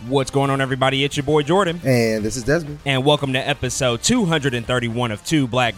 What's going on, everybody? It's your boy Jordan. And this is Desmond. And welcome to episode 231 of Two Black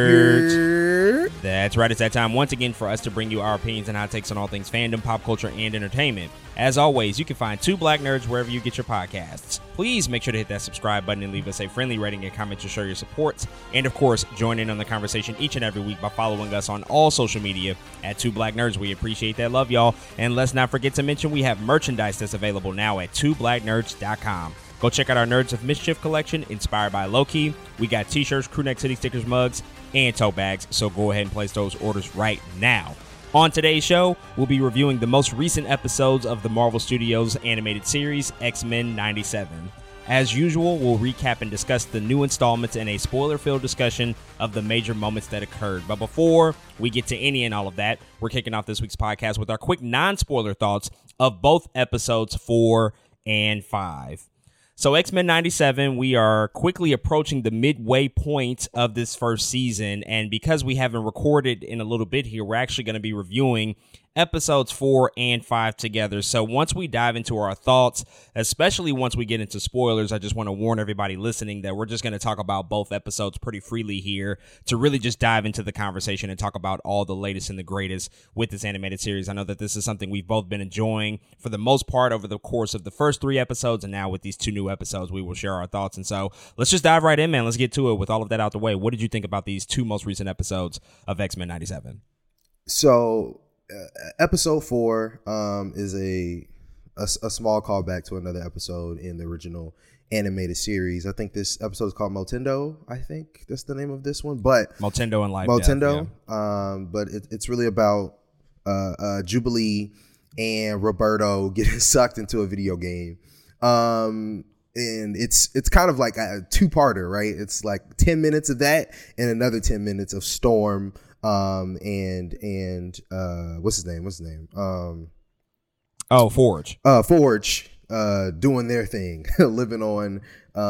Nerds. That's right, it's that time once again for us to bring you our opinions and hot takes on all things fandom, pop culture, and entertainment. As always, you can find Two Black Nerds wherever you get your podcasts. Please make sure to hit that subscribe button and leave us a friendly rating and comment to show your support. And of course, join in on the conversation each and every week by following us on all social media at Two Black Nerds. We appreciate that. Love y'all. And let's not forget to mention we have merchandise that's available now at twoblacknerds.com. Go check out our Nerds of Mischief collection inspired by Loki. We got t-shirts, Crewneck City stickers, mugs, and tote bags. So go ahead and place those orders right now. On today's show, we'll be reviewing the most recent episodes of the Marvel Studios animated series, X-Men 97. As usual, we'll recap and discuss the new installments in a spoiler-filled discussion of the major moments that occurred. But before we get to any and all of that, we're kicking off this week's podcast with our quick non-spoiler thoughts of both episodes 4 and 5. So X-Men 97, we are quickly approaching the midway point of this first season, and because we haven't recorded in a little bit here, we're actually going to be reviewing episodes 4 and 5 together. So once we dive into our thoughts, especially once we get into spoilers, I just want to warn everybody listening that we're just going to talk about both episodes pretty freely here to really just dive into the conversation and talk about all the latest and the greatest with this animated series. I know that this is something we've both been enjoying for the most part over the course of the first 3 episodes, and now with these 2 new episodes, we will share our thoughts. And so let's just dive right in, man. Let's get to it with all of that out the way. What did you think about these 2 most recent episodes of X-Men 97? So episode 4 is a small callback to another episode in the original animated series. I think this episode is called Motendo. I think that's the name of this one. But Motendo and Life Motendo. Death, yeah. But it's really about Jubilee and Roberto getting sucked into a video game. And it's kind of like a 2-parter, right? It's like 10 minutes of that and another 10 minutes of Storm and what's his name? Forge. Forge doing their thing, living on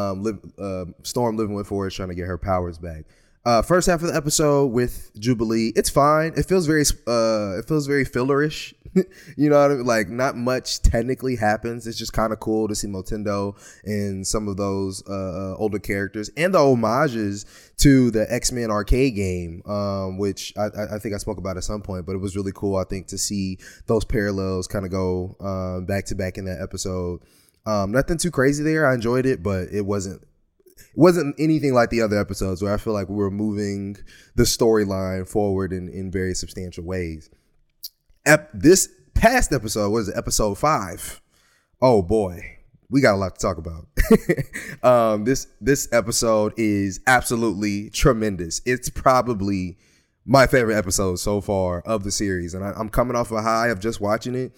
Storm living with Forge, trying to get her powers back. First half of the episode with Jubilee, it's fine. It feels very fillerish. You know what I mean? Like, not much technically happens. It's just kind of cool to see Motendo and some of those older characters and the homages to the X-Men arcade game, which I think I spoke about at some point, but it was really cool, I think, to see those parallels kind of go back to back in that episode. Nothing too crazy there. I enjoyed it, but it wasn't anything like the other episodes where I feel like we were moving the storyline forward in very substantial ways. This past episode, what is it, episode 5? Oh boy, we got a lot to talk about. This episode is absolutely tremendous. It's probably my favorite episode so far of the series, and I'm coming off a high of just watching it.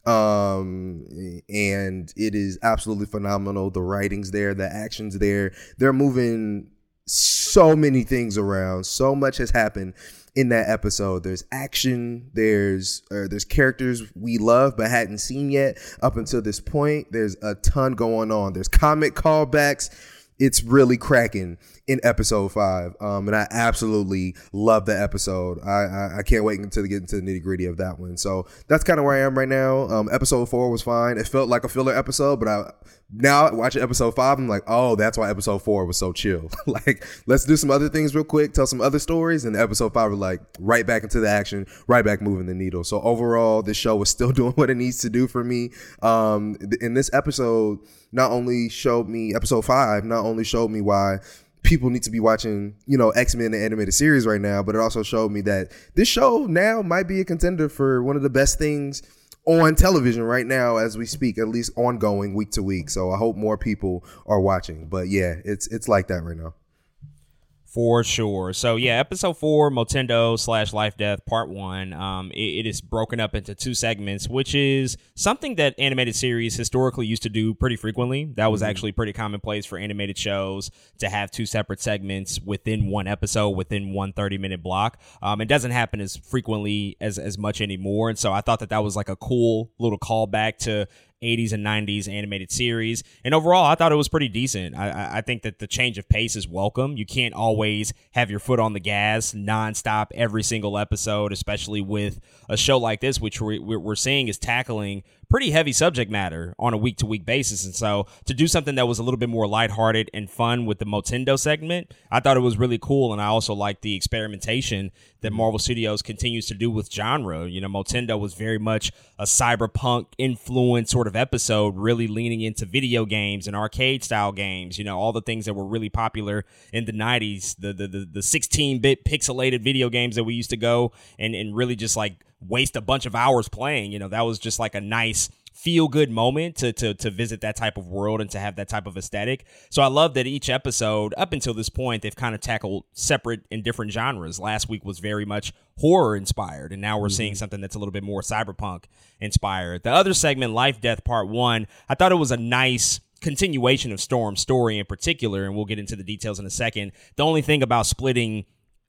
And it is absolutely phenomenal. The writing's there, the action's there. They're moving so many things around. So much has happened in that episode. There's action, there's characters we love but hadn't seen yet up until this point. There's a ton going on. There's comic callbacks. It's really cracking in episode 5. And I absolutely love the episode. I can't wait until to get into the nitty gritty of that one. So that's kind of where I am right now. Episode 4 was fine. It felt like a filler episode, but now watching episode 5, I'm like, oh, that's why episode 4 was so chill. Like, let's do some other things real quick, tell some other stories. And episode 5 was like right back into the action, right back moving the needle. So overall, this show is still doing what it needs to do for me. In this episode, episode 5 not only showed me why people need to be watching, X-Men the animated series right now, but it also showed me that this show now might be a contender for one of the best things on television right now as we speak, at least ongoing week to week. So I hope more people are watching. But yeah, it's like that right now. For sure. So yeah, episode 4, Motendo / Life Death, part 1. It is broken up into 2 segments, which is something that animated series historically used to do pretty frequently. That was actually pretty commonplace for animated shows to have 2 separate segments within one episode, within one 30-minute block. It doesn't happen as frequently as much anymore. And so I thought that was like a cool little callback to 80s and 90s animated series. And overall, I thought it was pretty decent. I think that the change of pace is welcome. You can't always have your foot on the gas nonstop every single episode, especially with a show like this, which we're seeing is tackling pretty heavy subject matter on a week-to-week basis. And so to do something that was a little bit more lighthearted and fun with the Motendo segment, I thought it was really cool. And I also like the experimentation that Marvel Studios continues to do with genre. You know, Motendo was very much a cyberpunk influence sort of episode, really leaning into video games and arcade style games, you know, all the things that were really popular in the 90s, the 16-bit pixelated video games that we used to go and really just like waste a bunch of hours playing. You know, that was just like a nice feel-good moment to visit that type of world and to have that type of aesthetic. So I love that each episode, up until this point, they've kind of tackled separate and different genres. Last week was very much horror-inspired, and now we're seeing something that's a little bit more cyberpunk-inspired. The other segment, Life, Death, Part 1, I thought it was a nice continuation of Storm's story in particular, and we'll get into the details in a second. The only thing about splitting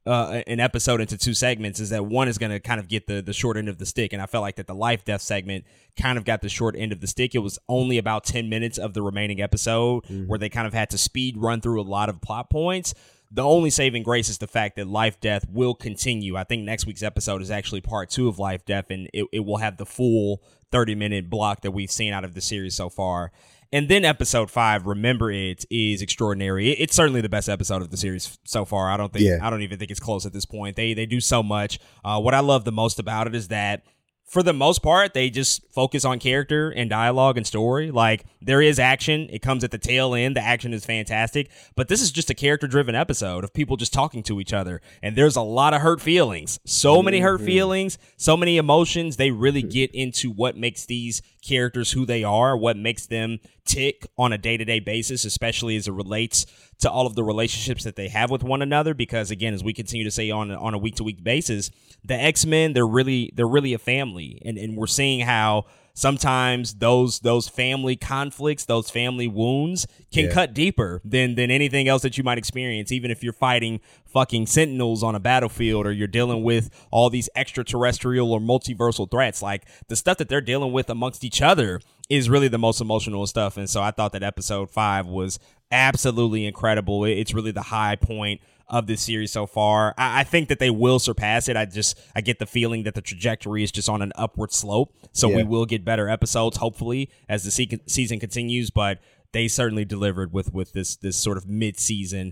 an episode into two segments is that one is going to kind of get the short end of the stick. And I felt like that the Life Death segment kind of got the short end of the stick. It was only about 10 minutes of the remaining episode where they kind of had to speed run through a lot of plot points. The only saving grace is the fact that Life Death will continue. I think next week's episode is actually part 2 of Life Death, and it will have the full 30-minute block that we've seen out of the series so far. And then episode 5, Remember It, is extraordinary. It's certainly the best episode of the series so far. I don't even think it's close at this point. They do so much. What I love the most about it is that for the most part, they just focus on character and dialogue and story. Like, there is action. It comes at the tail end. The action is fantastic. But this is just a character-driven episode of people just talking to each other. And there's a lot of hurt feelings. So many hurt feelings, so many emotions. They really get into what makes these characters who they are, what makes them tick on a day-to-day basis, especially as it relates to all of the relationships that they have with one another. Because again, as we continue to say on a week-to-week basis, the X-Men, they're really a family, and we're seeing how sometimes those family conflicts, those family wounds can cut deeper than anything else that you might experience, even if you're fighting fucking sentinels on a battlefield or you're dealing with all these extraterrestrial or multiversal threats. Like, the stuff that they're dealing with amongst each other is really the most emotional stuff. And so I thought that episode 5 was absolutely incredible. It's really the high point of this series so far. I think that they will surpass it. I get the feeling that the trajectory is just on an upward slope. So we will get better episodes, hopefully, as the season continues. But they certainly delivered with this sort of mid-season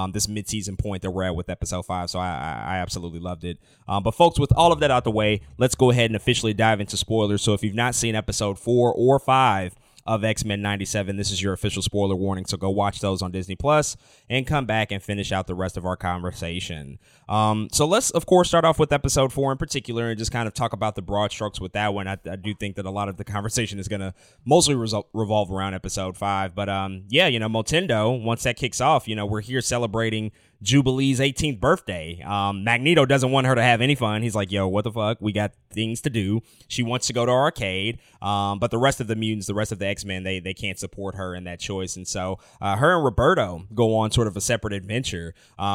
point that we're at with episode 5. So I absolutely loved it. But folks, with all of that out the way, let's go ahead and officially dive into spoilers. So if you've not seen episode 4 or 5 of X-Men 97, this is your official spoiler warning. So go watch those on Disney Plus and come back and finish out the rest of our conversation. So let's, of course, start off with episode 4 in particular and just kind of talk about the broad strokes with that one. I do think that a lot of the conversation is going to mostly revolve around episode 5. But Motendo, once that kicks off, we're here celebrating Jubilee's 18th birthday. Magneto doesn't want her to have any fun. He's like, yo, what the fuck? We got things to do. She wants to go to arcade. But the rest of the mutants, the rest of the X-Men, they can't support her in that choice. And so her and Roberto go on sort of a separate adventure.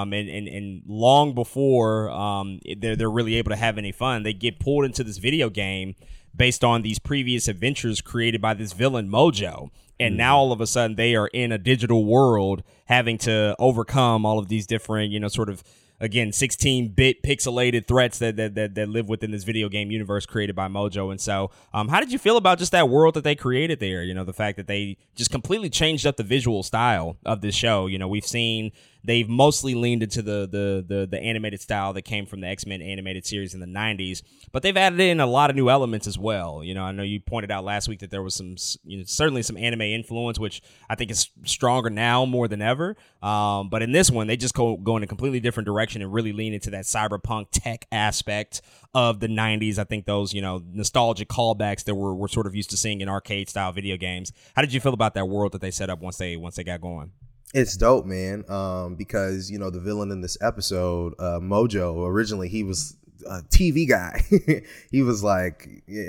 And long before they're really able to have any fun, they get pulled into this video game based on these previous adventures created by this villain Mojo. And now all of a sudden they are in a digital world having to overcome all of these different, sort of, again, 16-bit pixelated threats that live within this video game universe created by Mojo. And so how did you feel about just that world that they created there? The fact that they just completely changed up the visual style of this show. We've seen they've mostly leaned into the animated style that came from the X-Men animated series in the 90s, but they've added in a lot of new elements as well. I know you pointed out last week that there was some, certainly some anime influence, which I think is stronger now more than ever. But in this one, they just go in a completely different direction and really lean into that cyberpunk tech aspect of the 90s. I think those, nostalgic callbacks that we're sort of used to seeing in arcade style video games. How did you feel about that world that they set up once they got going? It's dope, man. Because the villain in this episode, Mojo, originally he was a TV guy. He was like,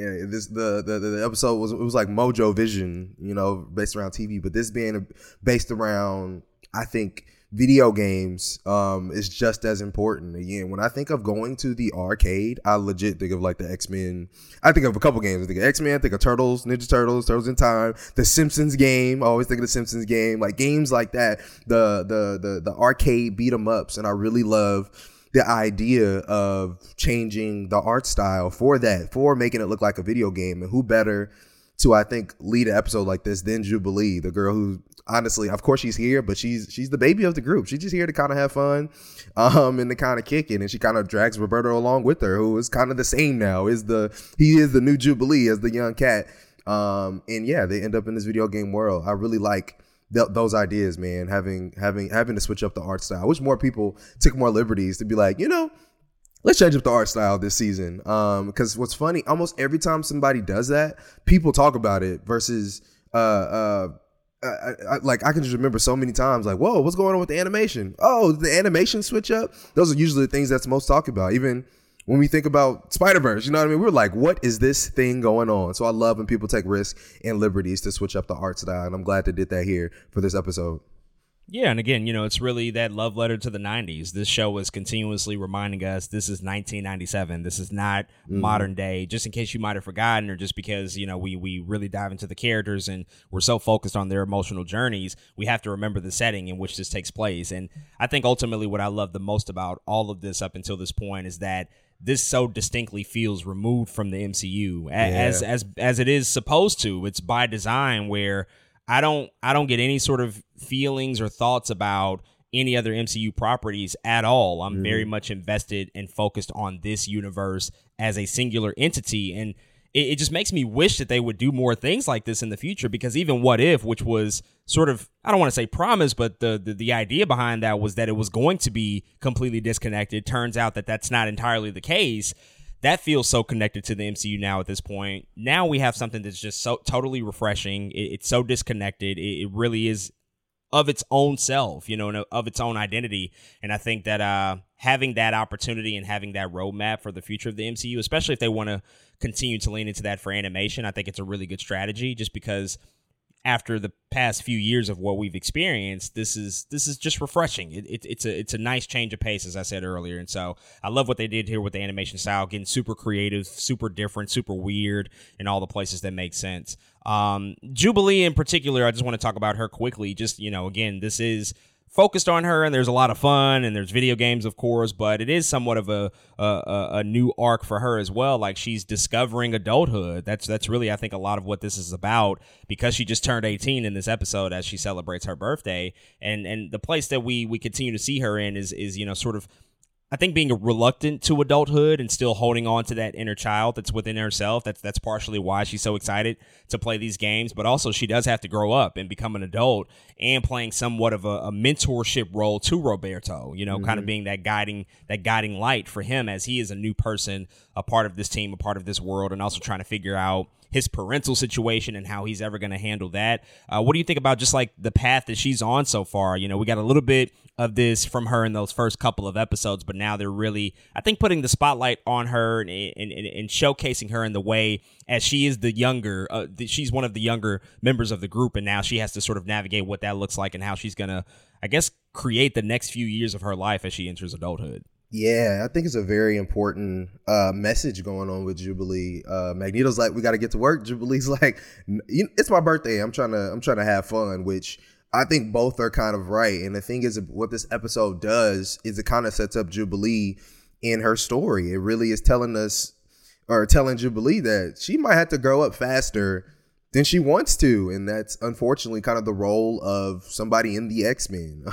the episode was like Mojo Vision, based around TV. But this being based around, I think, video games is just as important. Again, when I think of going to the arcade, I legit think of like the X-Men. I think of a couple games. I think of X-Men, I think of Turtles, Ninja Turtles, Turtles in Time, the Simpsons game. I always think of the Simpsons game, like games like that, the arcade beat 'em ups. And I really love the idea of changing the art style for that, for making it look like a video game. And who better to, I think, lead an episode like this than Jubilee, the girl who, honestly, of course she's here, but she's the baby of the group. She's just here to kind of have fun, and to kind of kick it. And she kind of drags Roberto along with her, who is kind of the same now. He is the new Jubilee as the young cat. And yeah, they end up in this video game world. I really like those ideas, man. Having to switch up the art style. I wish more people took more liberties to be like, let's change up the art style this season. Because what's funny, almost every time somebody does that, people talk about it versus I can just remember so many times like, whoa, what's going on with the animation? Oh, the animation switch up? Those are usually the things that's most talked about. Even when we think about Spider-Verse, you know what I mean? We're like, what is this thing going on? So I love when people take risks and liberties to switch up the art style. And I'm glad they did that here for this episode. Yeah, and again, it's really that love letter to the 90s. This show is continuously reminding us this is 1997. This is not modern day, just in case you might have forgotten, or just because, we really dive into the characters and we're so focused on their emotional journeys, we have to remember the setting in which this takes place. And I think ultimately what I love the most about all of this up until this point is that this so distinctly feels removed from the MCU as it is supposed to. It's by design, where I don't get any sort of feelings or thoughts about any other MCU properties at all. I'm very much invested and focused on this universe as a singular entity. And it just makes me wish that they would do more things like this in the future, because even What If, which was sort of, I don't want to say promised, but the idea behind that was that it was going to be completely disconnected. Turns out that that's not entirely the case. That feels so connected to the MCU now at this point. Now we have something that's just so totally refreshing. It's so disconnected. It really is of its own self, and of its own identity. And I think that having that opportunity and having that roadmap for the future of the MCU, especially if they want to continue to lean into that for animation, I think it's a really good strategy, just because after the past few years of what we've experienced, this is just refreshing. It's a nice change of pace, as I said earlier. And so I love what they did here with the animation style, getting super creative, super different, super weird in all the places that make sense. Jubilee in particular, I just want to talk about her quickly. Just, again, this is focused on her, and there's a lot of fun, and there's video games, of course, but it is somewhat of a new arc for her as well. Like, she's discovering adulthood. That's really, I think, a lot of what this is about, because she just turned 18 in this episode as she celebrates her birthday, and the place that we continue to see her in is sort of, I think, being reluctant to adulthood and still holding on to that inner child that's within herself. That's partially why she's so excited to play these games. But also, she does have to grow up and become an adult, and playing somewhat of a mentorship role to Roberto, kind of being that guiding light for him as he is a new person, a part of this team, a part of this world, and also trying to figure out his parental situation and how he's ever going to handle that. What do you think about just like the path that she's on so far? We got a little bit of this from her in those first couple of episodes, but now they're really, I think, putting the spotlight on her and showcasing her in the way as she is the younger, she's one of the younger members of the group, and now she has to sort of navigate what that looks like and how she's going to, I guess, create the next few years of her life as she enters adulthood. Yeah, I think it's a very important message going on with Jubilee. Magneto's like, we got to get to work. Jubilee's like, it's my birthday. I'm trying to have fun, which I think both are kind of right. And the thing is, what this episode does is it kind of sets up Jubilee in her story. It really is telling Jubilee that she might have to grow up faster than she wants to. And that's unfortunately kind of the role of somebody in the X-Men.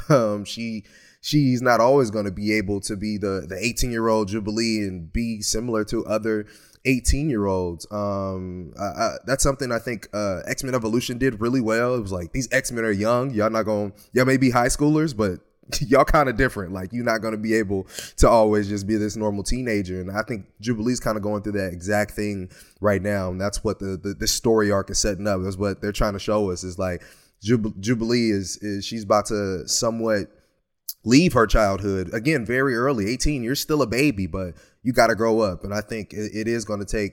She's not always going to be able to be the 18-year-old Jubilee and be similar to other 18-year-olds. That's something I think X-Men Evolution did really well. It was like, these X-Men are young. Y'all may be high schoolers, but y'all kind of different. Like, you're not going to be able to always just be this normal teenager. And I think Jubilee's kind of going through that exact thing right now. And that's what the story arc is setting up. Is what they're trying to show us is like Jubilee is she's about to somewhat leave her childhood again very early. 18, you're still a baby, but you got to grow up. And I think it is going to take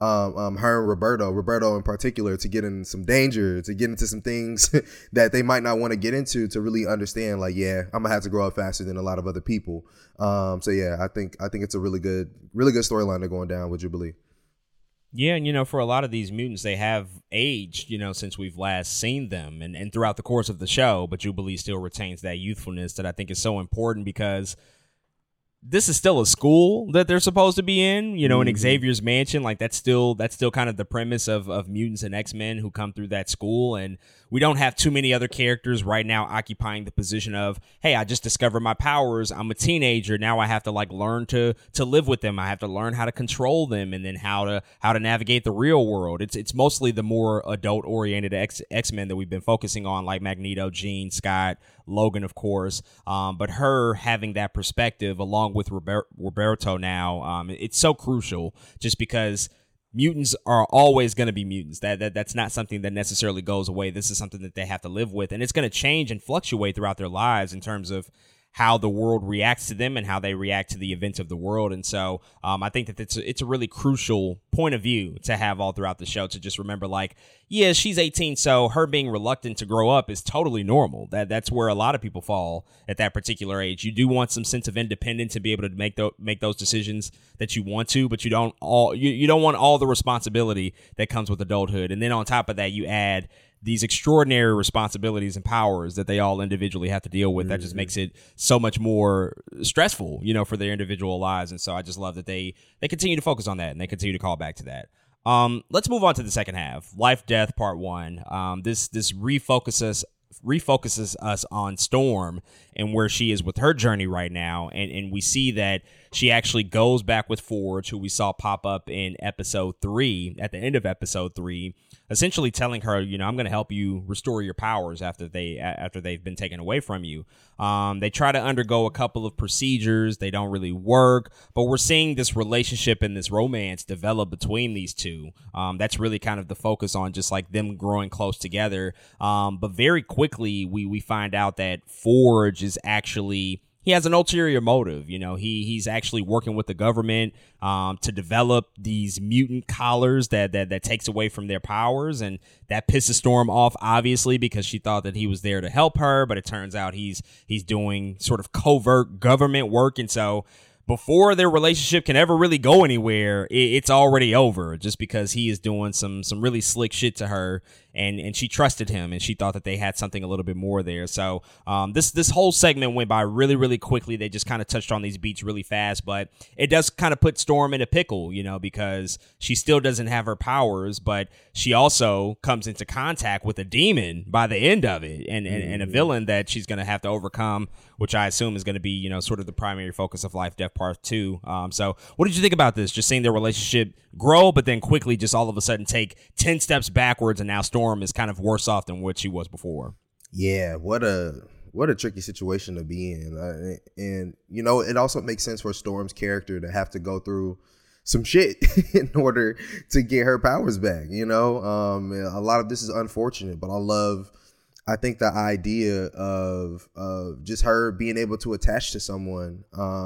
her and Roberto in particular, to get in some danger, to get into some things that they might not want to get into, to really understand, like, yeah, I'm gonna have to grow up faster than a lot of other people. So yeah, I think it's a really good storyline they're going down with Jubilee. Yeah, and for a lot of these mutants, they have aged, since we've last seen them and throughout the course of the show, but Jubilee still retains that youthfulness that I think is so important, because this is still a school that they're supposed to be in, in Xavier's mansion. Like that's still kind of the premise of mutants and X-Men who come through that school. And we don't have too many other characters right now occupying the position of, hey, I just discovered my powers. I'm a teenager. Now I have to learn to live with them. I have to learn how to control them, and then how to navigate the real world. It's mostly the more adult oriented X-Men that we've been focusing on, like Magneto, Jean, Scott, Logan, of course. But her having that perspective along with Roberto now, it's so crucial, just because mutants are always going to be mutants. That's not something that necessarily goes away. This is something that they have to live with, and it's going to change and fluctuate throughout their lives in terms of how the world reacts to them and how they react to the events of the world. And so I think that it's a really crucial point of view to have all throughout the show, to just remember, like, yeah, she's 18, so her being reluctant to grow up is totally normal. That's where a lot of people fall at that particular age. You do want some sense of independence to be able to make those decisions that you want to, but you don't want all the responsibility that comes with adulthood. And then on top of that, you add these extraordinary responsibilities and powers that they all individually have to deal with. That just makes it so much more stressful, for their individual lives. And so I just love that they continue to focus on that, and they continue to call back to that. Let's move on to the second half, Life Death Part 1. This refocuses us on Storm and where she is with her journey right now, and we see that she actually goes back with Forge, who we saw pop up in episode 3, at the end of episode 3, essentially telling her, I'm going to help you restore your powers after they've been taken away from you. They try to undergo a couple of procedures. They don't really work, but we're seeing this relationship and this romance develop between these two. That's really kind of the focus on just like them growing close together. But very quickly we find out that Forge is actually, he has an ulterior motive. He's actually working with the government to develop these mutant collars that takes away from their powers, and that pisses Storm off, obviously, because she thought that he was there to help her, but it turns out he's doing sort of covert government work. And so before their relationship can ever really go anywhere, it's already over, just because he is doing some really slick shit to her, and she trusted him, and she thought that they had something a little bit more there. So this whole segment went by really, really quickly. They just kind of touched on these beats really fast, but it does kind of put Storm in a pickle, because she still doesn't have her powers, but she also comes into contact with a demon by the end of it, and a villain that she's going to have to overcome, which I assume is going to be, sort of the primary focus of Life Death Part 2. So what did you think about this? Just seeing their relationship grow, but then quickly just all of a sudden take 10 steps backwards, and now Storm is kind of worse off than what she was before. Yeah, what a tricky situation to be in. And it also makes sense for Storm's character to have to go through some shit in order to get her powers back. A lot of this is unfortunate, but I think the idea of just her being able to attach to someone,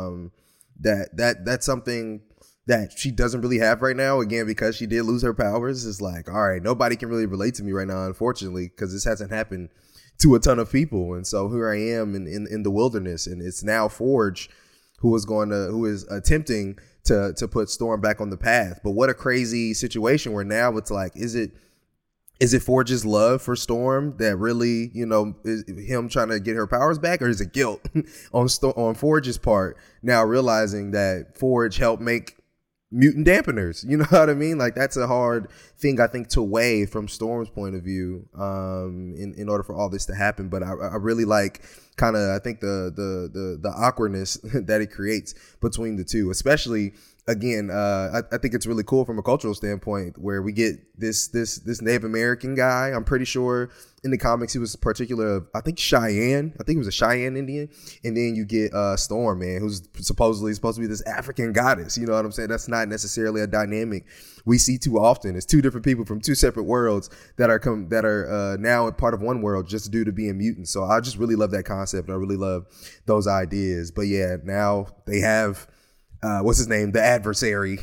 that's something that she doesn't really have right now, again, because she did lose her powers. Is like, all right, nobody can really relate to me right now, unfortunately, because this hasn't happened to a ton of people. And so here I am in the wilderness, and it's now Forge who is attempting to put Storm back on the path. But what a crazy situation where now it's like, is it Forge's love for Storm that really, is him trying to get her powers back, or is it guilt on Forge's part, now realizing that Forge helped make mutant dampeners? You know what I mean? Like, that's a hard thing, I think, to weigh from Storm's point of view, in order for all this to happen. But I really like kind of, I think the awkwardness that it creates between the two, especially. Again, I think it's really cool from a cultural standpoint, where we get this Native American guy. I'm pretty sure in the comics he was particular, I think Cheyenne. I think he was a Cheyenne Indian. And then you get Storm, man, who's supposedly supposed to be this African goddess. You know what I'm saying? That's not necessarily a dynamic we see too often. It's two different people from two separate worlds that are now a part of one world just due to being mutants. So I just really love that concept, and I really love those ideas. But yeah, now they have what's his name, the adversary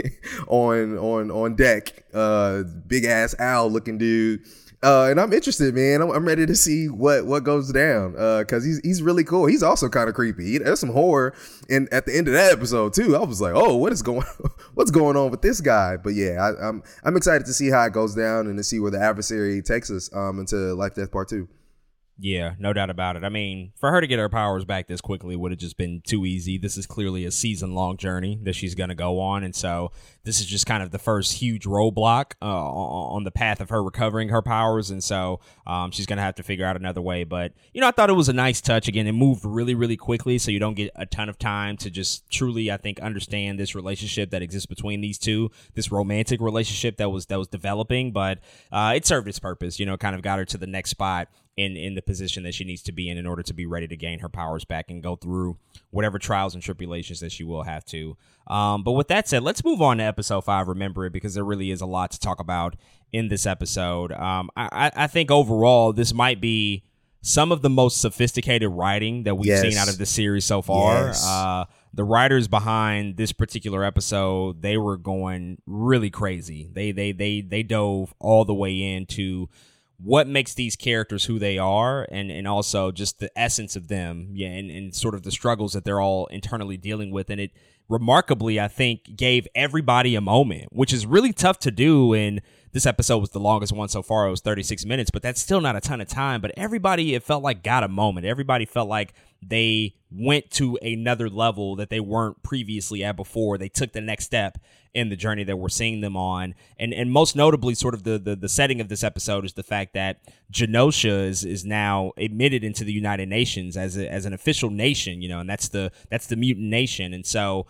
on deck, big ass owl looking dude. And I'm interested, man. I'm ready to see what goes down, because he's really cool. He's also kind of creepy. There's some horror at the end of that episode too. I was like, oh, what's going on with this guy? But yeah, I'm excited to see how it goes down and to see where the adversary takes us into Life Death Part 2. Yeah, no doubt about it. I mean, for her to get her powers back this quickly would have just been too easy. This is clearly a season-long journey that she's going to go on, and so this is just kind of the first huge roadblock on the path of her recovering her powers, and so she's going to have to figure out another way. But, I thought it was a nice touch. Again, it moved really, really quickly, so you don't get a ton of time to just truly, I think, understand this relationship that exists between these two, this romantic relationship that was developing, but it served its purpose, kind of got her to the next spot in the position that she needs to be in order to be ready to gain her powers back and go through whatever trials and tribulations that she will have to. But with that said, let's move on to episode 5, Remember It, because there really is a lot to talk about in this episode. I think overall, this might be some of the most sophisticated writing that we've seen out of the series so far. Yes. The writers behind this particular episode, they were going really crazy. They dove all the way into what makes these characters who they are, and also just the essence of them, and sort of the struggles that they're all internally dealing with. And it remarkably, I think, gave everybody a moment, which is really tough to do. And this episode was the longest one so far. It was 36 minutes, but that's still not a ton of time. But everybody, it felt like, got a moment. Everybody felt like they went to another level that they weren't previously at before. They took the next step in the journey that we're seeing them on. And most notably, sort of the setting of this episode is the fact that Genosha is now admitted into the United Nations as an official nation, and that's the mutant nation. And so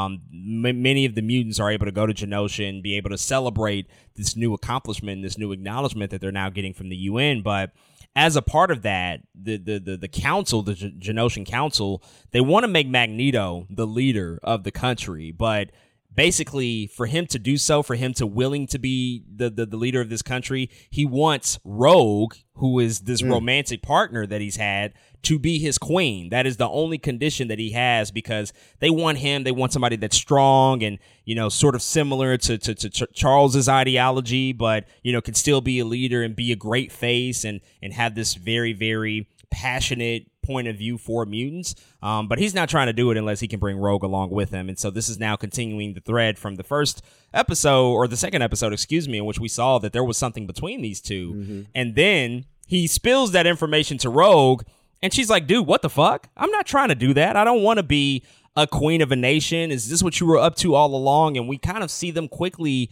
many of the mutants are able to go to Genosha and be able to celebrate this new accomplishment, this new acknowledgement that they're now getting from the UN. But as a part of that, the council, the Genosian Council, they want to make Magneto the leader of the country, but basically, for him to do so, for him to willing to be the leader of this country, he wants Rogue, who is this romantic partner that he's had, to be his queen. That is the only condition that he has, because they want somebody that's strong and, sort of similar to Charles's ideology, but, can still be a leader and be a great face and have this very, very passionate point of view for mutants. But he's not trying to do it unless he can bring Rogue along with him. And so this is now continuing the thread from the first episode, or the second episode, in which we saw that there was something between these two. Mm-hmm. And then he spills that information to Rogue, and she's like, dude, what the fuck? I'm not trying to do that. I don't want to be a queen of a nation. Is this what you were up to all along? And we kind of see them quickly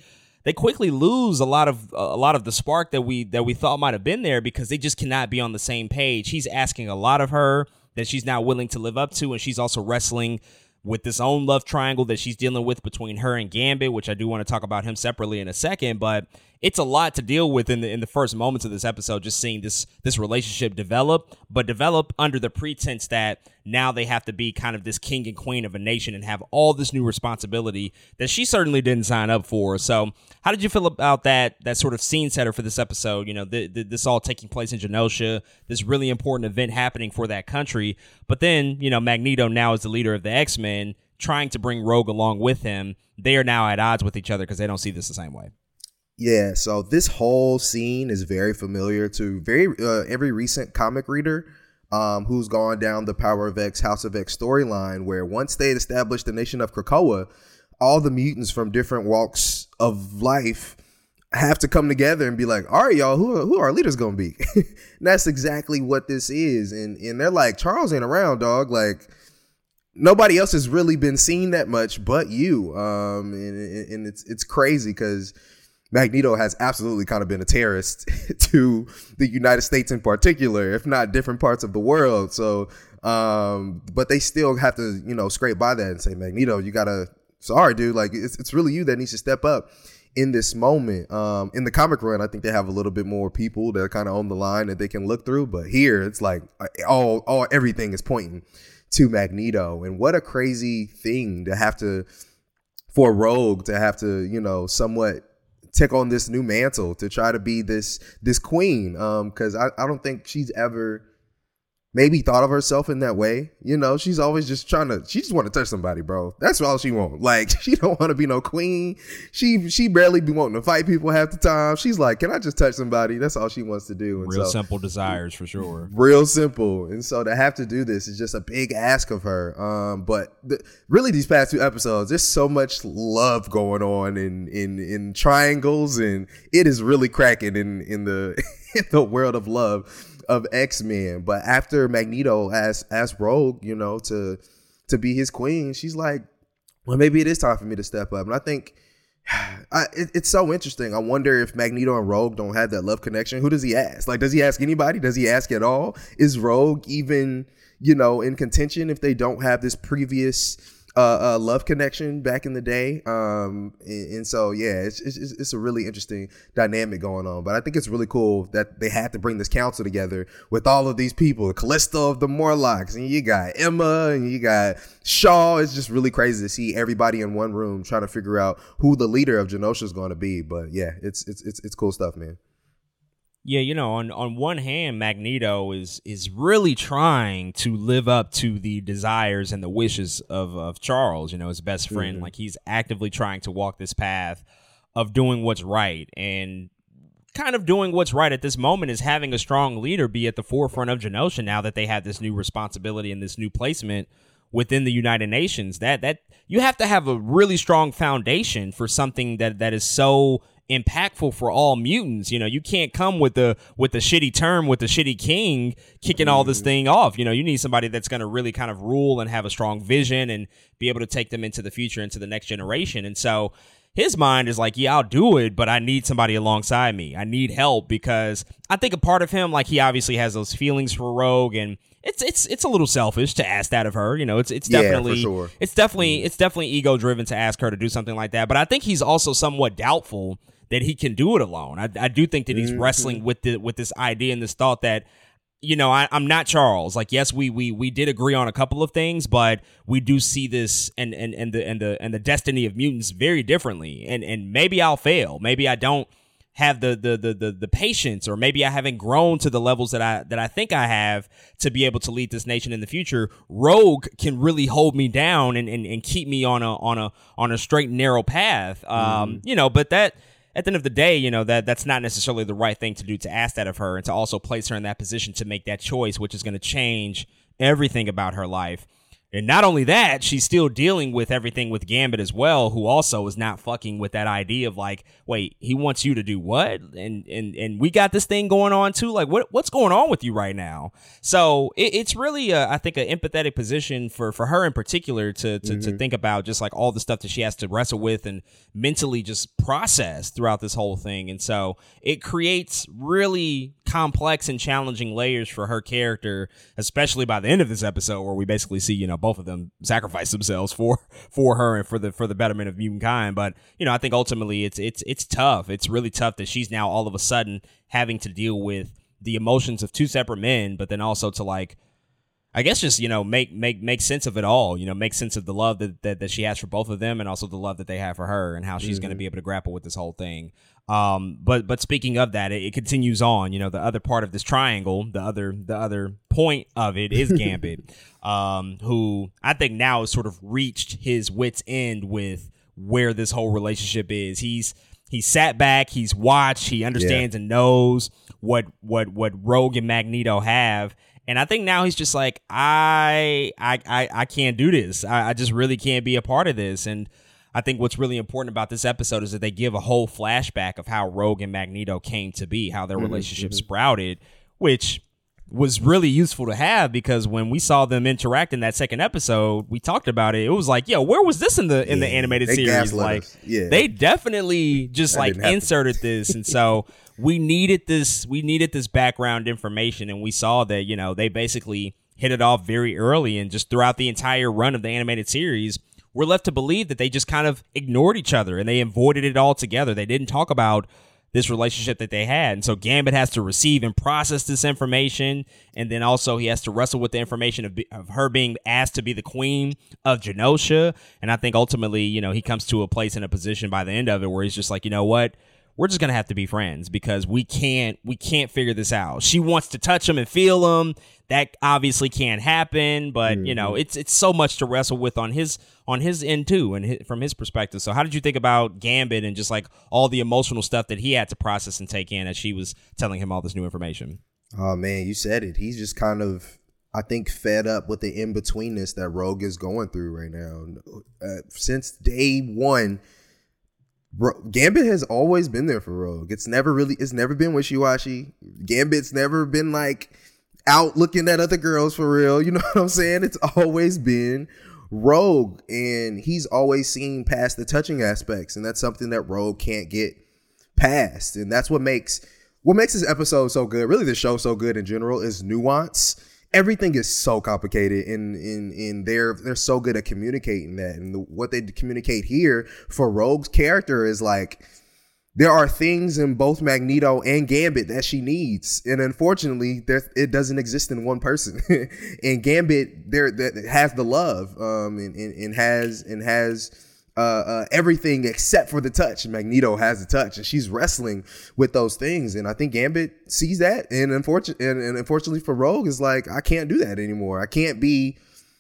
lose a lot of the spark that we thought might have been there, because they just cannot be on the same page. He's asking a lot of her that she's not willing to live up to, and she's also wrestling with this own love triangle that she's dealing with between her and Gambit, which I do want to talk about him separately in a second. But it's a lot to deal with in the first moments of this episode, just seeing this relationship develop under the pretense that now they have to be kind of this king and queen of a nation and have all this new responsibility that she certainly didn't sign up for. So how did you feel about that sort of scene setter for this episode? This all taking place in Genosha, this really important event happening for that country. But then, Magneto now is the leader of the X-Men, trying to bring Rogue along with him. They are now at odds with each other because they don't see this the same way. Yeah, so this whole scene is very familiar to every recent comic reader who's gone down the Power of X, House of X storyline, where once they established the nation of Krakoa, all the mutants from different walks of life have to come together and be like, all right, y'all, who are our leaders gonna be? And that's exactly what this is. And they're like, Charles ain't around, dog. Like, nobody else has really been seen that much but you. And it's crazy because Magneto has absolutely kind of been a terrorist to the United States in particular, if not different parts of the world. So, but they still have to, scrape by that and say, Magneto, you gotta, sorry, dude, like it's really you that needs to step up in this moment. In the comic run, I think they have a little bit more people that are kind of on the line that they can look through. But here it's like everything is pointing to Magneto. And what a crazy thing for Rogue to have to, somewhat take on this new mantle to try to be this queen. Because I don't think she's ever maybe thought of herself in that way. You know, she's always just she just want to touch somebody, bro. That's all she wants. Like, she don't want to be no queen. She barely be wanting to fight people half the time. She's like, can I just touch somebody? That's all she wants to do. And real simple desires for sure. Real simple. And so to have to do this is just a big ask of her. But really these past 2 episodes, there's so much love going on in triangles, and it is really cracking in the in the world of love of X-Men. But after Magneto asked Rogue, you know, to be his queen, she's like, well, maybe it is time for me to step up. And I think it's so interesting. I wonder if Magneto and Rogue don't have that love connection. Who does he ask? Like, does he ask anybody? Does he ask at all? Is Rogue even, you know, in contention if they don't have this previous love connection back in the day? And so, yeah, it's a really interesting dynamic going on. But I think it's really cool that they had to bring this council together with all of these people, Callisto of the Morlocks, and you got Emma, and you got Shaw. It's just really crazy to see everybody in one room trying to figure out who the leader of Genosha is going to be. But yeah, it's cool stuff, man. Yeah, you know, on one hand, Magneto is really trying to live up to the desires and the wishes of Charles, you know, his best friend. Like, he's actively trying to walk this path of doing what's right, and kind of doing what's right at this moment is having a strong leader be at the forefront of Genosha now that they have this new responsibility and this new placement within the United Nations. That you have to have a really strong foundation for something that is so impactful for all mutants. You know, you can't come with the shitty term with the shitty king kicking all this thing off. You know, you need somebody that's going to really kind of rule and have a strong vision and be able to take them into the future, into the next generation. And so his mind is like, yeah, I'll do it, but I need somebody alongside me. I need help, because I think a part of him, like, he obviously has those feelings for Rogue, and it's a little selfish to ask that of her. You know, it's definitely, yeah, for sure. it's definitely ego driven to ask her to do something like that. But I think he's also somewhat doubtful that he can do it alone. I do think that he's wrestling with this idea and this thought that, you know, I'm not Charles. Like, yes, we did agree on a couple of things, but we do see this and the destiny of mutants very differently. And maybe I'll fail. Maybe I don't have the patience, or maybe I haven't grown to the levels that I think I have to be able to lead this nation in the future. Rogue can really hold me down and keep me on a straight and narrow path. You know, but that, at the end of the day, you know, that's not necessarily the right thing to do, to ask that of her and to also place her in that position to make that choice, which is going to change everything about her life. And not only that, she's still dealing with everything with Gambit as well, who also is not fucking with that idea of like, wait, he wants you to do what? And we got this thing going on too. Like, what's going on with you right now? So it's really, I think, an empathetic position for her in particular to think about, just like all the stuff that she has to wrestle with and mentally just process throughout this whole thing. And so it creates really complex and challenging layers for her character, especially by the end of this episode, where we basically see, you know, both of them sacrifice themselves for her and for the betterment of mutant kind. But, you know, I think ultimately it's tough. It's really tough that she's now all of a sudden having to deal with the emotions of 2 separate men, but then also to, like, I guess just, you know, make sense of it all, you know, make sense of the love that she has for both of them, and also the love that they have for her, and how she's going to be able to grapple with this whole thing. But speaking of that, it continues on. You know, the other part of this triangle, the other point of it is Gambit, who I think now has sort of reached his wit's end with where this whole relationship is. He's sat back, he's watched, he understands and knows what Rogue and Magneto have. And I think now he's just like, I can't do this. I just really can't be a part of this. And I think what's really important about this episode is that they give a whole flashback of how Rogue and Magneto came to be, how their relationship sprouted, which was really useful to have, because when we saw them interact in that second episode, we talked about it. It was like, where was this in the animated series? Like, they definitely just like inserted this. And so we needed this background information, and we saw that, you know, they basically hit it off very early, and just throughout the entire run of the animated series, we're left to believe that they just kind of ignored each other and they avoided it altogether. They didn't talk about this relationship that they had. And so Gambit has to receive and process this information, and then also he has to wrestle with the information of her being asked to be the queen of Genosha. And I think ultimately, you know, he comes to a place and a position by the end of it where he's just like, you know what? we're just gonna have to be friends because we can't figure this out. She wants to touch him and feel him. That obviously can't happen, but you know, it's so much to wrestle with on his end too, and from his perspective. So how did you think about Gambit and just like all the emotional stuff that he had to process and take in as she was telling him all this new information? Oh man, you said it. He's just kind of, I think, fed up with the in-betweenness that Rogue is going through right now. Since day one, Gambit has always been there for Rogue. It's never been wishy-washy. Gambit's never been like out looking at other girls for real. You know what I'm saying? It's always been Rogue, and he's always seen past the touching aspects, and that's something that Rogue can't get past. And that's what makes this episode so good, really the show so good in general, is nuance. Everything is so complicated, and they're so good at communicating that. And what they communicate here for Rogue's character is like, there are things in both Magneto and Gambit that she needs, and unfortunately, it doesn't exist in one person. And Gambit that has the love, and has everything except for the touch. Magneto has the touch, and she's wrestling with those things. And I think Gambit sees that, and unfortunately for Rogue, is like, I can't do that anymore. I can't be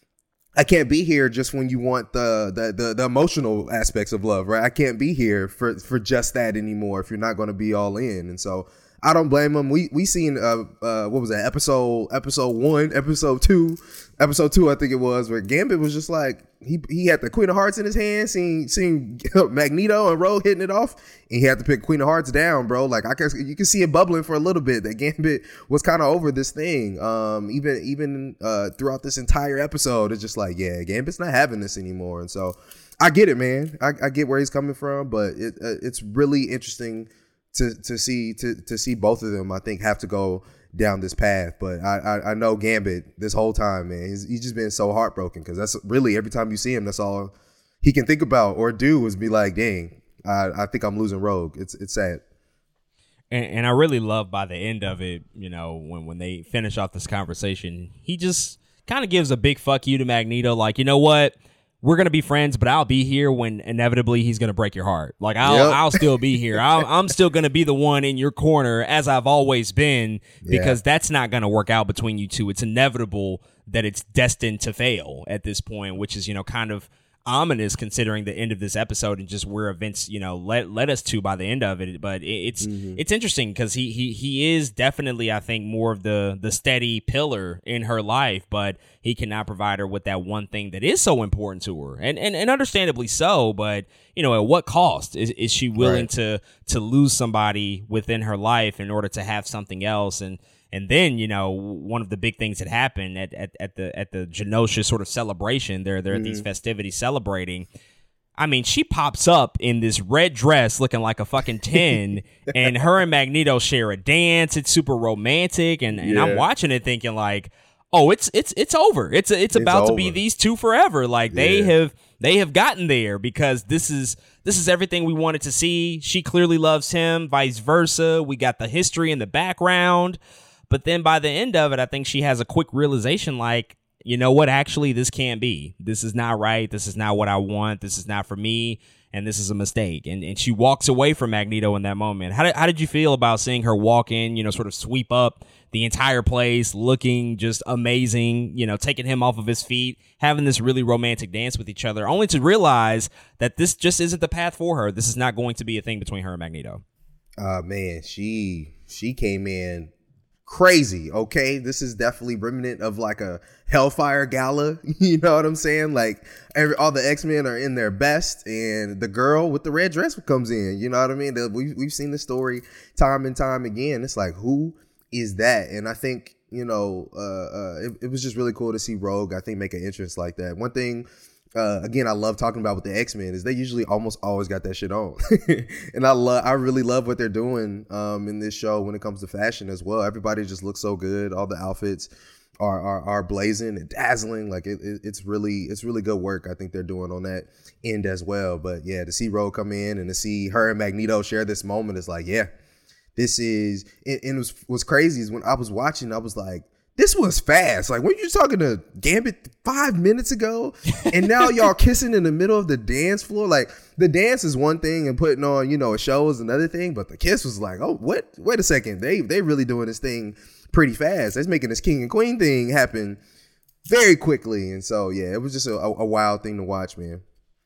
here just when you want the emotional aspects of love, right? I can't be here for just that anymore if you're not going to be all in. And so I don't blame him. We seen what was that, episode 1, episode 2, I think it was, where Gambit was just like, he had the Queen of Hearts in his hand, seeing Magneto and Rogue hitting it off, and he had to pick Queen of Hearts down, bro. Like, you can see it bubbling for a little bit that Gambit was kind of over this thing. Even throughout this entire episode, it's just like, yeah, Gambit's not having this anymore. And so I get it, man. I get where he's coming from, but it's really interesting to see both of them, I think, have to go down this path. But I know Gambit this whole time, man, he's just been so heartbroken, because that's really, every time you see him, that's all he can think about or do is be like, dang, I think I'm losing Rogue. It's sad. And I really love by the end of it, you know, when they finish off this conversation, he just kind of gives a big fuck you to Magneto, like, you know what? We're going to be friends, but I'll be here when inevitably he's going to break your heart. Like, I'll still be here. I'm still going to be the one in your corner, as I've always been, because that's not going to work out between you two. It's inevitable that it's destined to fail at this point, which is, you know, kind of ominous considering the end of this episode and just where events, you know, led us to by the end of it. But it's interesting because he is definitely, I think, more of the steady pillar in her life, but he cannot provide her with that one thing that is so important to her, and understandably so. But, you know, at what cost is she willing to lose somebody within her life in order to have something else? And then, you know, one of the big things that happened at the Genosha sort of celebration, they're at these festivities celebrating. I mean, she pops up in this red dress looking like a fucking 10, and her and Magneto share a dance. It's super romantic, and I'm watching it thinking like, oh, it's over. It's about to be these two forever. Like they have gotten there, because this is everything we wanted to see. She clearly loves him, vice versa. We got the history in the background. But then by the end of it, I think she has a quick realization like, you know what, actually, this can't be. This is not right. This is not what I want. This is not for me. And this is a mistake. And she walks away from Magneto in that moment. How did you feel about seeing her walk in, you know, sort of sweep up the entire place, looking just amazing, you know, taking him off of his feet, having this really romantic dance with each other, only to realize that this just isn't the path for her. This is not going to be a thing between her and Magneto. Man, she came in crazy. Okay, this is definitely remnant of like a Hellfire Gala. You know what I'm saying? Like all the X-Men are in their best, and the girl with the red dress comes in. You know what I mean? We've seen the story time and time again. It's like, who is that? And I think, you know, it was just really cool to see Rogue, I think, make an entrance like that. One thing, again, I love talking about with the X-Men is they usually almost always got that shit on. And I really love what they're doing in this show when it comes to fashion as well. Everybody just looks so good. All the outfits are blazing and dazzling. Like it's really good work I think they're doing on that end as well. But yeah, to see Rogue come in and to see her and Magneto share this moment is like, yeah, this is, and what's crazy is when I was watching, I was like, this was fast. Like, weren't you talking to Gambit 5 minutes ago? And now y'all kissing in the middle of the dance floor? Like, the dance is one thing and putting on, you know, a show is another thing. But the kiss was like, oh, what? Wait a second. They really doing this thing pretty fast. They're making this king and queen thing happen very quickly. And so, yeah, it was just a wild thing to watch, man.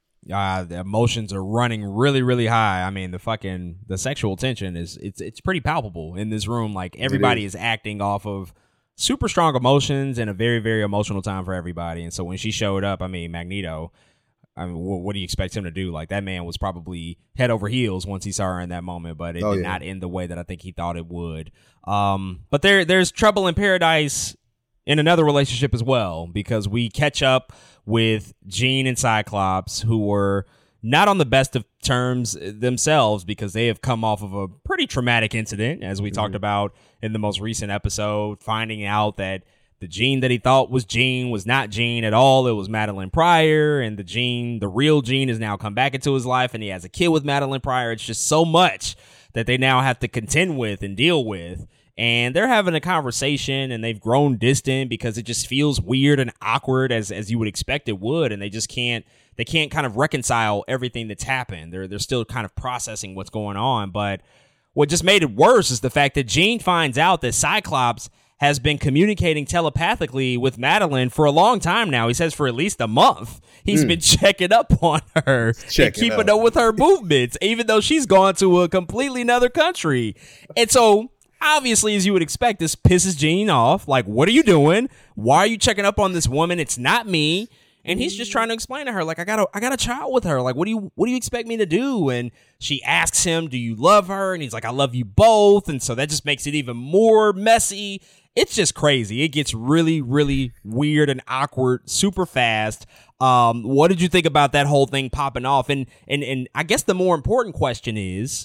The emotions are running really, really high. I mean, the sexual tension it's pretty palpable in this room. Like, everybody is acting off of super strong emotions and a very, very emotional time for everybody. And so when she showed up, I mean, Magneto, I mean, what do you expect him to do? Like, that man was probably head over heels once he saw her in that moment, but it did not end the way that I think he thought it would. But there's trouble in paradise in another relationship as well, because we catch up with Jean and Cyclops, who were not on the best of terms themselves because they have come off of a pretty traumatic incident, as we talked about in the most recent episode, finding out that the Jean that he thought was Jean was not Jean at all. It was Madeline Pryor, and the real Jean has now come back into his life, and he has a kid with Madeline Pryor. It's just so much that they now have to contend with and deal with. And they're having a conversation, and they've grown distant because it just feels weird and awkward as you would expect it would. And they just can't kind of reconcile everything that's happened. They're still kind of processing what's going on. But what just made it worse is the fact that Jean finds out that Cyclops has been communicating telepathically with Madeline for a long time now. He says for at least a month. He's been checking up on her and keeping up with her movements, even though she's gone to a completely another country. And so, obviously, as you would expect, this pisses Jean off. Like, what are you doing? Why are you checking up on this woman? It's not me. And he's just trying to explain to her, like, I got a child with her. Like, what do you expect me to do? And she asks him, do you love her? And he's like, I love you both. And so that just makes it even more messy. It's just crazy. It gets really, really weird and awkward super fast. What did you think about that whole thing popping off? And I guess the more important question is,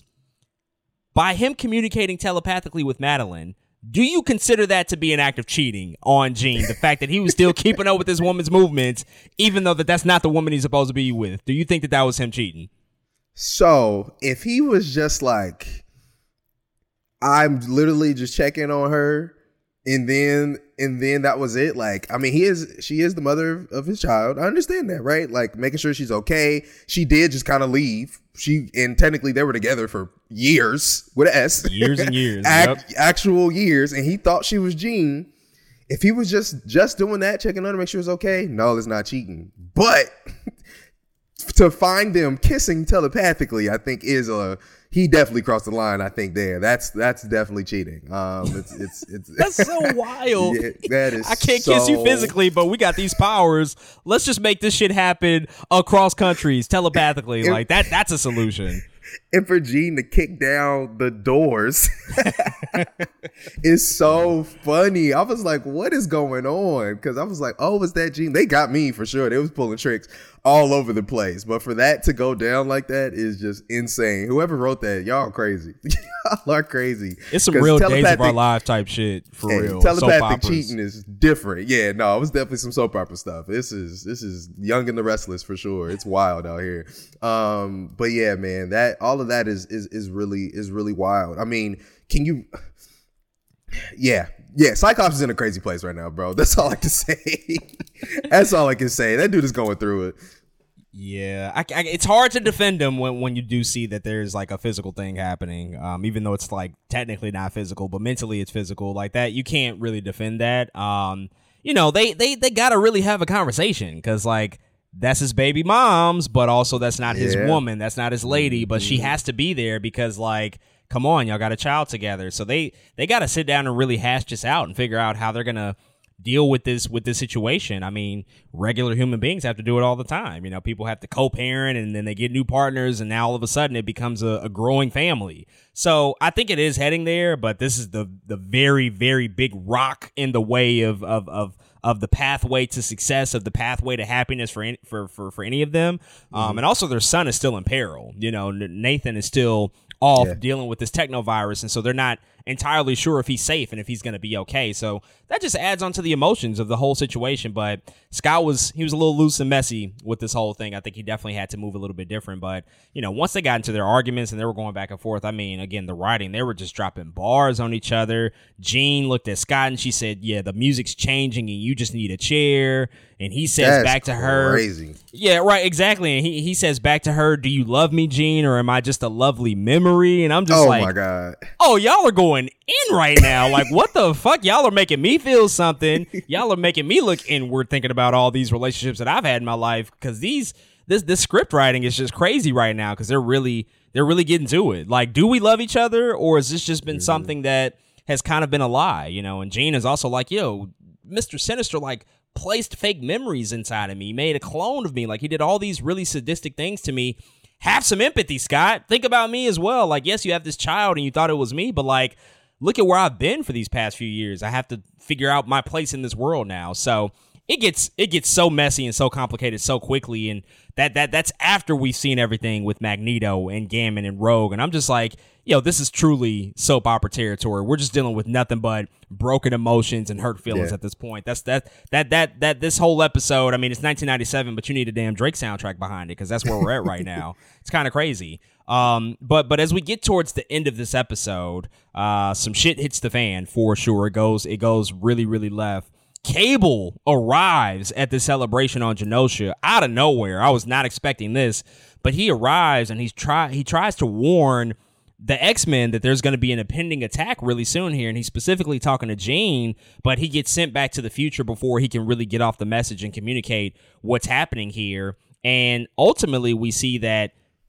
by him communicating telepathically with Madeline, do you consider that to be an act of cheating on Jean? The fact that he was still keeping up with this woman's movements, even though that's not the woman he's supposed to be with. Do you think that was him cheating? So if he was just like, I'm literally just checking on her, and then that was it. Like, I mean, she is the mother of his child. I understand that, right? Like, making sure she's okay. She did just kind of leave. And technically they were together for years with an S. Years and years. Actual years. And he thought she was Jean. If he was just doing that, checking on her, make sure it's okay. No, it's not cheating. But to find them kissing telepathically, I think he definitely crossed the line. I think that's definitely cheating. It's that's so wild. Yeah, that is. I can't kiss you physically, but we got these powers. Let's just make this shit happen across countries telepathically. Like that's a solution. And for Jean to kick down the doors is so funny. I was like, what is going on? Because I was like, oh, was that Jean? They got me for sure. They was pulling tricks all over the place. But for that to go down like that is just insane. Whoever wrote that, y'all crazy. Y'all are crazy. It's some real Days of Our Lives type shit for real. Telepathic cheating is different. Yeah, no, it was definitely some soap opera stuff. This is Young and the Restless for sure. It's wild out here. But yeah, man, that all of that is really wild. I mean, can you? Yeah, Cyclops is in a crazy place right now, bro. That's all I can say. That's all I can say. That dude is going through it. Yeah, it's hard to defend him when you do see that there's like a physical thing happening, even though it's like technically not physical, but mentally it's physical. Like that, you can't really defend that. You know, they gotta really have a conversation because like that's his baby mom's, but also that's not his woman, that's not his lady, but she has to be there because like, come on, y'all got a child together. So they got to sit down and really hash this out and figure out how they're going to deal with this situation. I mean, regular human beings have to do it all the time. You know, people have to co-parent and then they get new partners and now all of a sudden it becomes a growing family. So I think it is heading there, but this is the very, very big rock in the way of the pathway to success, of the pathway to happiness for any of them. And also their son is still in peril. You know, Nathan is still off dealing with this technovirus, and so they're not entirely sure if he's safe and if he's going to be okay. So that just adds on to the emotions of the whole situation. But Scott was a little loose and messy with this whole thing. I think he definitely had to move a little bit different. But, you know, once they got into their arguments and they were going back and forth, I mean, again, the writing, they were just dropping bars on each other. Jean looked at Scott and she said, yeah, the music's changing and you just need a chair. And he says back to her, crazy. Yeah, right, exactly. And he says back to her, do you love me, Jean, or am I just a lovely memory? And I'm just like, oh my God. Oh, y'all are going in right now. Like, what the fuck? Y'all are making me feel something. Y'all are making me look inward thinking about all these relationships that I've had in my life, because this script writing is just crazy right now, because they're really getting to it. Like, do we love each other, or has this just been something that has kind of been a lie, you know? And Jean is also like, yo, Mr. Sinister, like, placed fake memories inside of me. He made a clone of me. Like, he did all these really sadistic things to me. Have some empathy, Scott. Think about me as well. Like, yes, you have this child and you thought it was me, but like, look at where I've been for these past few years. I have to figure out my place in this world now. So it gets so messy and so complicated so quickly, and that's after we've seen everything with Magneto and Gambit and Rogue, and I'm just like, yo, this is truly soap opera territory. We're just dealing with nothing but broken emotions and hurt feelings at this point. That's this whole episode. I mean, it's 1997, but you need a damn Drake soundtrack behind it, because that's where we're at right now. It's kind of crazy. But as we get towards the end of this episode, some shit hits the fan for sure. It goes really, really left. Cable arrives at the celebration on Genosha out of nowhere. I was not expecting this, but he arrives and he tries to warn the X-Men that there's going to be an impending attack really soon here, and he's specifically talking to Jean, but he gets sent back to the future before he can really get off the message and communicate what's happening here. And ultimately, we see that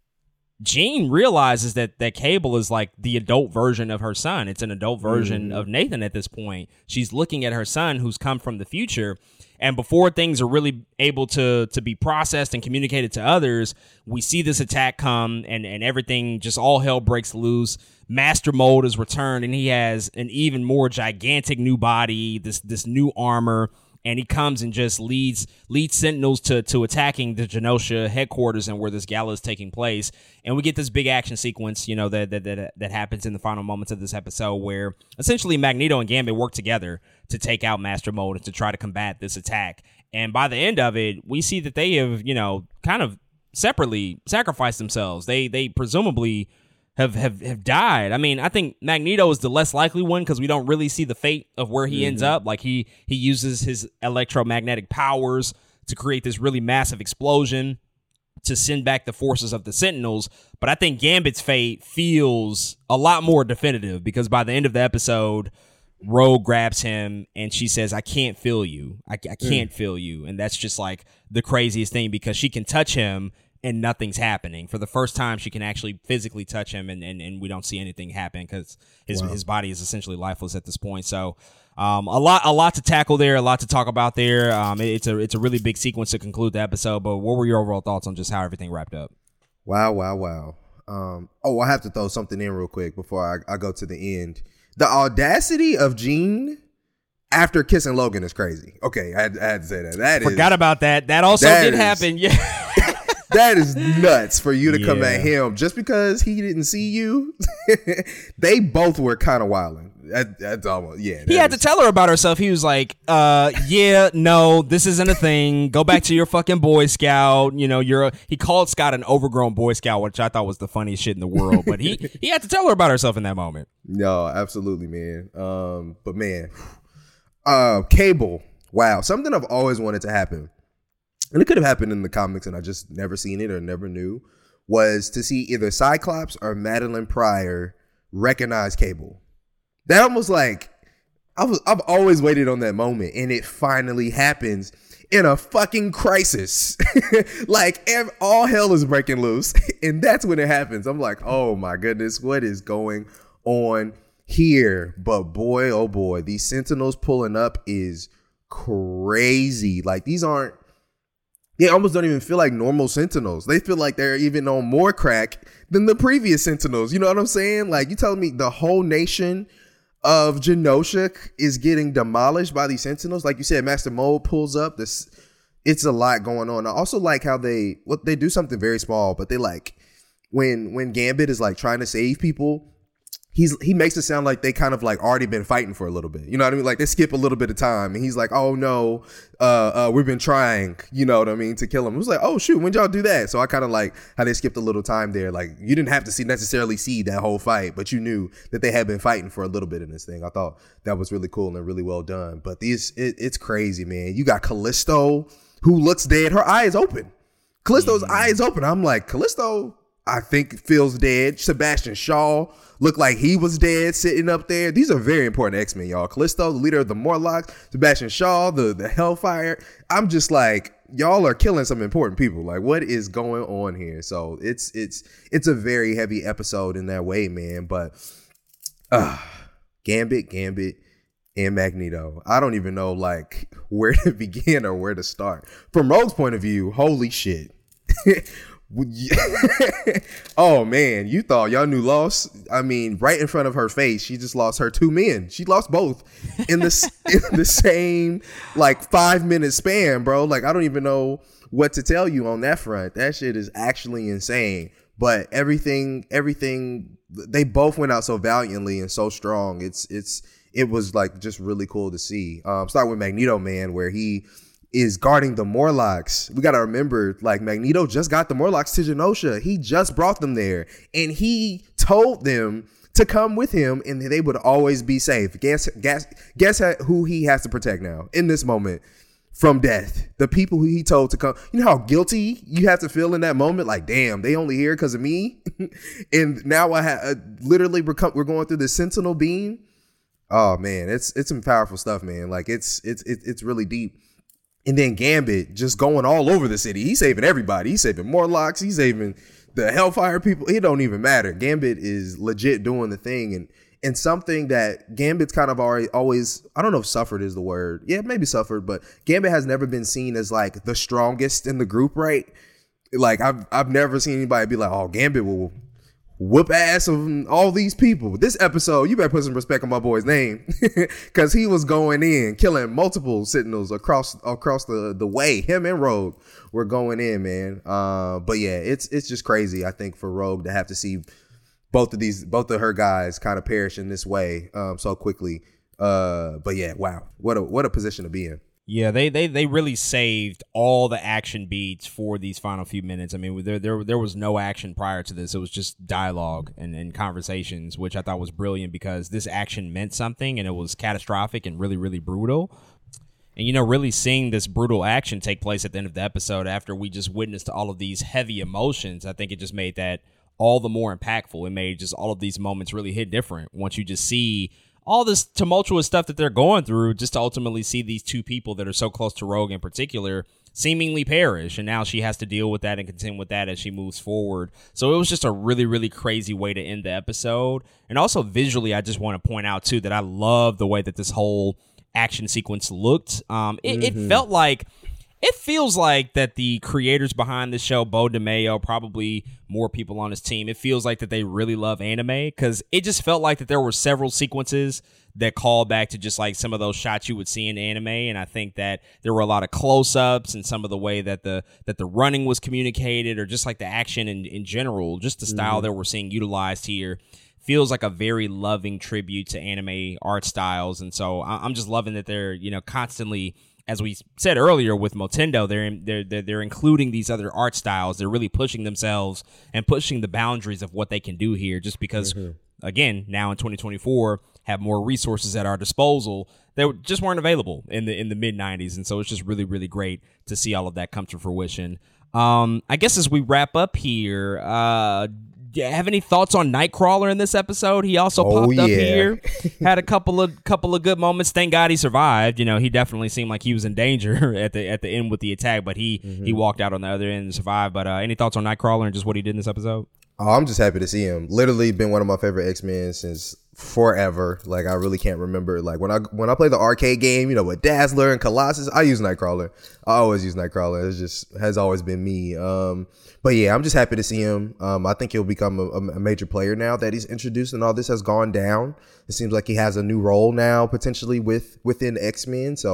Jean realizes that Cable is like the adult version of her son. It's an adult version of Nathan at this point. She's looking at her son who's come from the future. And before things are really able to be processed and communicated to others, we see this attack come and everything, just all hell breaks loose. Master Mold is returned and he has an even more gigantic new body, this new armor. And he comes and just leads Sentinels to attacking the Genosha headquarters and where this gala is taking place. And we get this big action sequence, you know, that happens in the final moments of this episode, where essentially Magneto and Gambit work together to take out Master Mold and to try to combat this attack. And by the end of it, we see that they have, you know, kind of separately sacrificed themselves. They presumably have died. I mean, I think Magneto is the less likely one, because we don't really see the fate of where he ends up. Like, he uses his electromagnetic powers to create this really massive explosion to send back the forces of the Sentinels. But I think Gambit's fate feels a lot more definitive, because by the end of the episode, Rogue grabs him and she says, I can't feel you. I can't feel you. And that's just like the craziest thing, because she can touch him and nothing's happening. For the first time, she can actually physically touch him, and we don't see anything happen, because his body is essentially lifeless at this point. So a lot to tackle there, a lot to talk about there. It's a really big sequence to conclude the episode. But what were your overall thoughts on just how everything wrapped up? Wow. I have to throw something in real quick before I go to the end. The audacity of Jean after kissing Logan is crazy. Okay, I had to say that. Forgot about that. That also did happen. Yeah. That is nuts for you to come at him just because he didn't see you. They both were kind of wilding. That's almost, He had to tell her about herself. He was like, no, this isn't a thing. Go back to your fucking Boy Scout. You know, he called Scott an overgrown Boy Scout, which I thought was the funniest shit in the world. But he had to tell her about herself in that moment. No, absolutely, man. But man, Cable. Wow, something I've always wanted to happen. And it could have happened in the comics and I just never seen it or never knew, was to see either Cyclops or Madeline Pryor recognize Cable. That almost like, I've always waited on that moment, and it finally happens in a fucking crisis. Like, all hell is breaking loose, and that's when it happens. I'm like, oh my goodness, what is going on here? But boy, oh boy, these Sentinels pulling up is crazy. Like, they almost don't even feel like normal Sentinels. They feel like they're even on more crack than the previous Sentinels. You know what I'm saying? Like, you telling me the whole nation of Genosha is getting demolished by these Sentinels? Like you said, Master Mold pulls up. It's a lot going on. I also like how they do something very small, but they like when Gambit is like trying to save people, he makes it sound like they kind of like already been fighting for a little bit. You know what I mean? Like they skip a little bit of time and he's like, oh no, we've been trying, you know what I mean, to kill him. It was like, oh shoot, when'd y'all do that? So I kind of like how they skipped a little time there. Like you didn't have to necessarily see that whole fight, but you knew that they had been fighting for a little bit in this thing. I thought that was really cool and really well done. But it's crazy, man. You got Callisto who looks dead. Her eye is open. Callisto's eye is open. I'm like, Callisto, I think feels dead. Sebastian Shaw looked like he was dead sitting up there. These are very important X-Men, y'all. Callisto, the leader of the Morlocks, Sebastian Shaw, the Hellfire. I'm just like, y'all are killing some important people. Like, what is going on here? So it's a very heavy episode in that way, man. But Gambit, and Magneto. I don't even know like where to begin or where to start. From Rogue's point of view, holy shit. Oh man, you thought y'all knew loss? I mean, right in front of her face, she just lost her 2 men. She lost both in the same like 5-minute span, bro. Like I don't even know what to tell you on that front. That shit is actually insane. But everything, they both went out so valiantly and so strong. It was like just really cool to see. Start with Magneto, man, where he is guarding the Morlocks. We got to remember, like, Magneto just got the Morlocks to Genosha. He just brought them there. And he told them to come with him and they would always be safe. Guess who he has to protect now in this moment from death? The people who he told to come. You know how guilty you have to feel in that moment? Like, damn, they only here because of me? And now I have literally we're going through the Sentinel beam. Oh, man, it's some powerful stuff, man. Like, it's really deep. And then Gambit just going all over the city. He's saving everybody. He's saving Morlocks. He's saving the Hellfire people. It don't even matter. Gambit is legit doing the thing. And something that Gambit's kind of always, I don't know if suffered is the word. Yeah, maybe suffered. But Gambit has never been seen as like the strongest in the group, right? Like I've never seen anybody be like, oh, Gambit will whoop ass of all these people. This episode, you better put some respect on my boy's name because he was going in, killing multiple Sentinels across the way. Him and Rogue were going in, man. But yeah, it's just crazy, I think, for Rogue to have to see both of her guys kind of perish in this way so quickly. But yeah, wow, what a position to be in. Yeah, they really saved all the action beats for these final few minutes. I mean, there was no action prior to this. It was just dialogue and conversations, which I thought was brilliant because this action meant something and it was catastrophic and really, really brutal. And, you know, really seeing this brutal action take place at the end of the episode after we just witnessed all of these heavy emotions, I think it just made that all the more impactful. It made just all of these moments really hit different once you just see all this tumultuous stuff that they're going through, just to ultimately see these two people that are so close to Rogue in particular seemingly perish. And now she has to deal with that and contend with that as she moves forward. So it was just a really, really crazy way to end the episode. And also visually, I just want to point out, too, that I love the way that this whole action sequence looked. It felt like... It feels like that the creators behind the show, Beau DeMayo, probably more people on his team, it feels like that they really love anime because it just felt like that there were several sequences that called back to just like some of those shots you would see in anime. And I think that there were a lot of close-ups and some of the way that the running was communicated or just like the action in general, just the style that we're seeing utilized here. Feels like a very loving tribute to anime art styles. And so I'm just loving that they're, you know, constantly... As we said earlier with Motendo, they're including these other art styles. They're really pushing themselves and pushing the boundaries of what they can do here just because, again, now in 2024, have more resources at our disposal that just weren't available in the mid-90s. And so it's just really, really great to see all of that come to fruition. I guess as we wrap up here, do you have any thoughts on Nightcrawler in this episode? He also popped up here, had a couple of good moments. Thank God he survived. You know, he definitely seemed like he was in danger at the end with the attack, but he walked out on the other end and survived. But any thoughts on Nightcrawler and just what he did in this episode? Oh, I'm just happy to see him. Literally been one of my favorite X-Men since forever. Like, I really can't remember. Like, when I play the arcade game, you know, with Dazzler and Colossus, I use Nightcrawler. I always use Nightcrawler. It just has always been me. But yeah, I'm just happy to see him. I think he'll become a major player now that he's introduced and all this has gone down. It seems like he has a new role now potentially within X-Men. So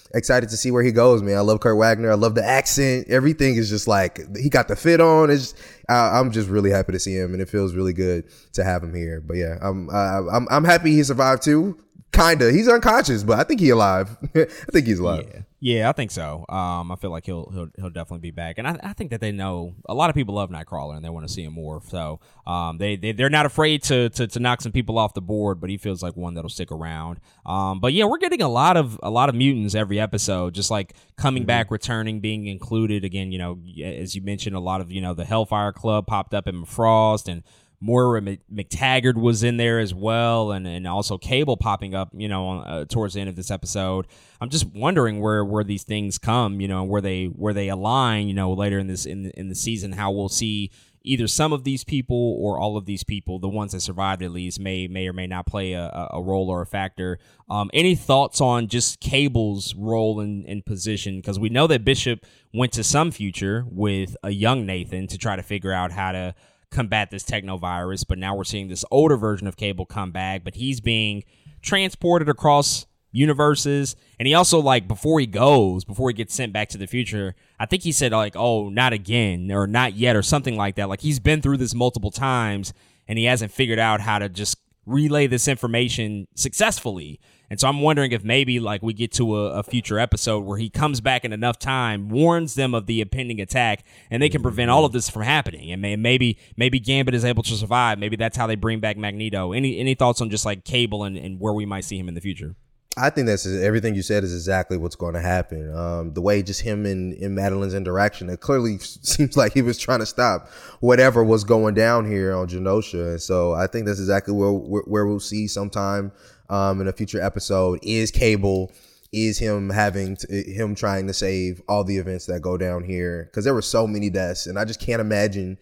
excited to see where he goes, man. I love Kurt Wagner. I love the accent. Everything is just like, he got the fit on. I'm just really happy to see him, and it feels really good to have him here. But yeah, I'm happy he survived too. Kinda. He's unconscious, but I think he's alive. I think he's alive. Yeah, I think so. I feel like he'll definitely be back, and I think that they know a lot of people love Nightcrawler and they want to see him more. So they're not afraid to knock some people off the board, but he feels like one that'll stick around. But yeah, we're getting a lot of mutants every episode, just like coming back, returning, being included again. You know, as you mentioned, a lot of the Hellfire Club popped up in Frost, and Moira McTaggart was in there as well, and also Cable popping up, towards the end of this episode. I'm just wondering where these things come, where they align, later in the season, how we'll see either some of these people or all of these people, the ones that survived at least, may or may not play a role or a factor. Any thoughts on just Cable's role and position? Because we know that Bishop went to some future with a young Nathan to try to figure out how to combat this technovirus, but now we're seeing this older version of Cable come back, but he's being transported across universes. And he also, before he gets sent back to the future, I think he said oh, not again, or not yet, or something like that. Like, he's been through this multiple times and he hasn't figured out how to just relay this information successfully. And so I'm wondering if maybe we get to a future episode where he comes back in enough time, warns them of the impending attack, and they can prevent all of this from happening. And maybe Gambit is able to survive. Maybe that's how they bring back Magneto. Any thoughts on just Cable and where we might see him in the future? I think that's everything you said is exactly what's going to happen. The way just him and Madeline's interaction, it clearly seems like he was trying to stop whatever was going down here on Genosha. And so I think that's exactly where we'll see sometime in a future episode is Cable, is him him trying to save all the events that go down here, because there were so many deaths, and I just can't imagine.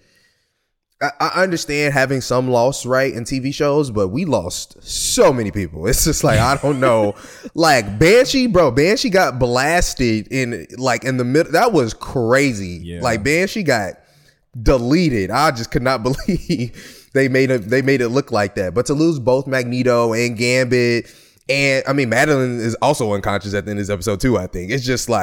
I understand having some loss, right, in TV shows, but we lost so many people. It's just I don't know. Banshee got blasted in the middle. That was crazy. Yeah. Banshee got deleted. I just could not believe they made it look like that. But to lose both Magneto and Gambit, and I mean Madeline is also unconscious at the end of this episode too, I think. It's just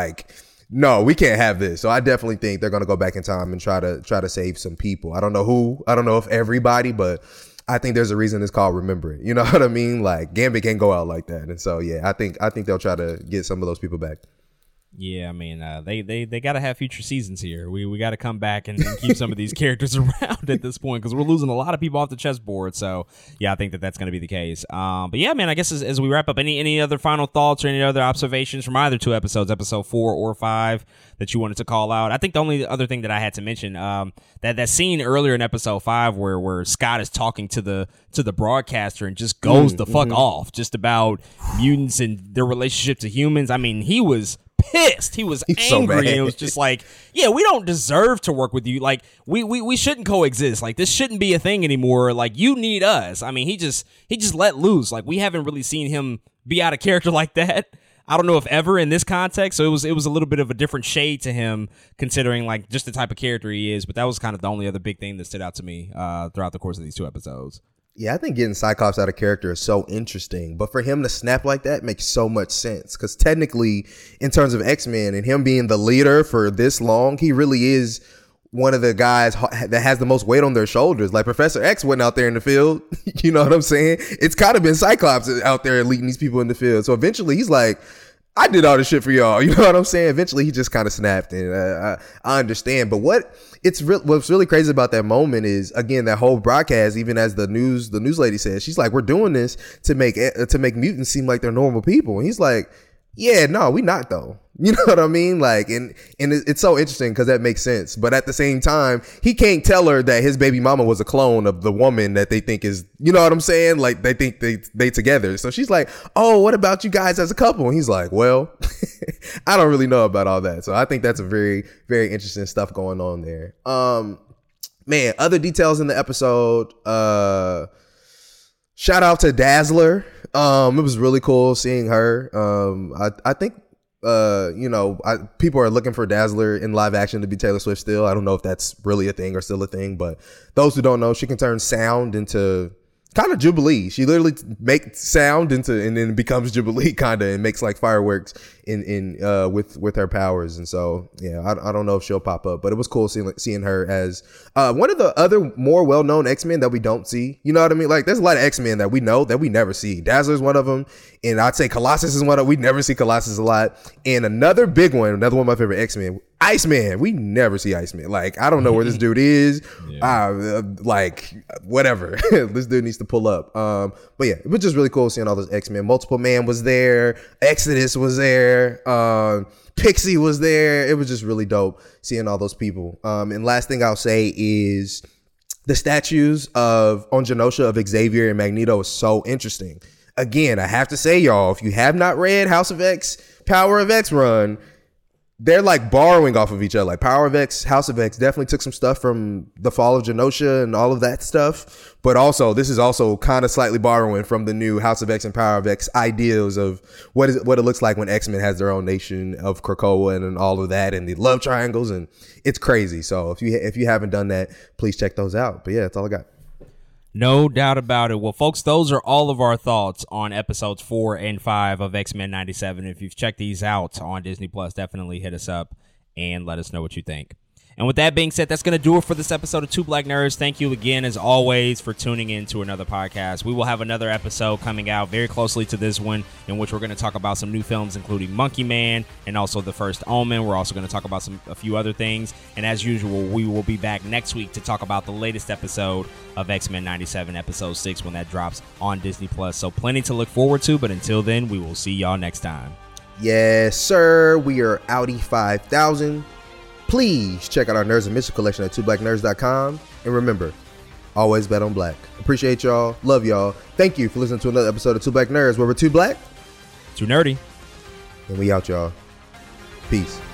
no, we can't have this. So I definitely think they're going to go back in time and try to save some people. I don't know who. I don't know if everybody, but I think there's a reason it's called Remember It. You know what I mean? Gambit can't go out like that. And so, yeah, I think they'll try to get some of those people back. Yeah, I mean, they got to have future seasons here. We got to come back and keep some of these characters around at this point, because we're losing a lot of people off the chessboard. So, yeah, I think that's going to be the case. But yeah, man, I guess as we wrap up, any other final thoughts or any other observations from either two episodes, episode 4 or 5, that you wanted to call out? I think the only other thing that I had to mention, that scene earlier in episode 5 where Scott is talking to the broadcaster and just goes the fuck off just about mutants and their relationship to humans. I mean, he was pissed. He was angry. So it was just yeah, we don't deserve to work with you. We shouldn't coexist. This shouldn't be a thing anymore. You need us. I mean, he just let loose. We haven't really seen him be out of character like that. I don't know if ever in this context. So it was a little bit of a different shade to him, considering just the type of character he is. But that was kind of the only other big thing that stood out to me throughout the course of these 2 episodes. Yeah, I think getting Cyclops out of character is so interesting, but for him to snap like that makes so much sense, because technically, in terms of X-Men and him being the leader for this long, he really is one of the guys that has the most weight on their shoulders. Professor X went out there in the field, you know what I'm saying? It's kind of been Cyclops out there leading these people in the field. So eventually he's I did all this shit for y'all. You know what I'm saying? Eventually, he just kind of snapped, and I understand. But what's really crazy about that moment is, again, that whole broadcast. Even as the news lady says, she's we're doing this to make mutants seem like they're normal people, and he's yeah, no, we not though. You know what I mean? And it's so interesting because that makes sense. But at the same time, he can't tell her that his baby mama was a clone of the woman that they think is, you know what I'm saying? They think they together. So she's oh, what about you guys as a couple? And he's well, I don't really know about all that. So I think that's a very, very interesting stuff going on there. Man, other details in the episode. Shout out to Dazzler. It was really cool seeing her. I think people are looking for Dazzler in live action to be Taylor Swift still. I don't know if that's really a thing or still a thing, but those who don't know, she can turn sound into kind of Jubilee. She literally makes sound and then becomes Jubilee kind of, and makes like fireworks in with her powers. And so yeah, I don't know if she'll pop up, but it was cool seeing her as one of the other more well-known X-Men that we don't see. You know what I mean? Like there's a lot of X-Men that we know that we never see. Dazzler's one of them, and I'd say Colossus is one of, we never see Colossus a lot. And another big one, another one of my favorite X-Men, Iceman. We never see Iceman. Like, I don't know where this dude is. Like, whatever. This dude needs to pull up. But yeah, it was just really cool seeing all those X-Men. Multiple Man was there. Exodus was there. Pixie was there. It was just really dope seeing all those people. And last thing I'll say is the statues on Genosha of Xavier and Magneto is so interesting. Again, I have to say, y'all, if you have not read House of X, Power of X run, they're like borrowing off of each other. Like Power of X, House of X definitely took some stuff from the Fall of Genosha and all of that stuff. But also, this is also kind of slightly borrowing from the new House of X and Power of X ideas of what it looks like when X-Men has their own nation of Krakoa and all of that, and the love triangles, and it's crazy. So if you haven't done that, please check those out. But yeah, that's all I got. No doubt about it. Well, folks, those are all of our thoughts on episodes 4 and 5 of X-Men 97. If you've checked these out on Disney Plus, definitely hit us up and let us know what you think. And with that being said, that's going to do it for this episode of Two Black Nerds. Thank you again, as always, for tuning in to another podcast. We will have another episode coming out very closely to this one, in which we're going to talk about some new films, including Monkey Man and also The First Omen. We're also going to talk about a few other things. And as usual, we will be back next week to talk about the latest episode of X-Men 97, Episode 6, when that drops on Disney Plus. So plenty to look forward to, but until then, we will see y'all next time. Yes, sir. We are Audi 5000. Please check out our Nerds and Mission collection at twoblacknerds.com. And remember, always bet on black. Appreciate y'all. Love y'all. Thank you for listening to another episode of Two Black Nerds, where we're too black, too nerdy, and we out, y'all. Peace.